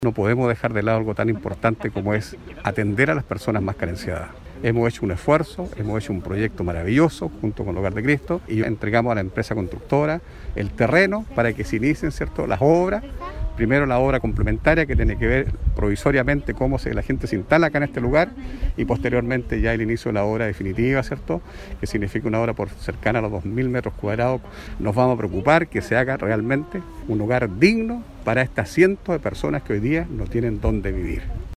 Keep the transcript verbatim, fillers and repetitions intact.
No podemos dejar de lado algo tan importante como es atender a las personas más carenciadas. Hemos hecho un esfuerzo, hemos hecho un proyecto maravilloso junto con Hogar de Cristo y entregamos a la empresa constructora el terreno para que se inicien, ¿cierto?, las obras. Primero la obra complementaria que tiene que ver provisoriamente cómo se, la gente se instala acá en este lugar y posteriormente ya el inicio de la obra definitiva, ¿cierto?, que significa una obra por cercana a los dos mil metros cuadrados. Nos vamos a preocupar que se haga realmente un hogar digno para estas cientos de personas que hoy día no tienen dónde vivir.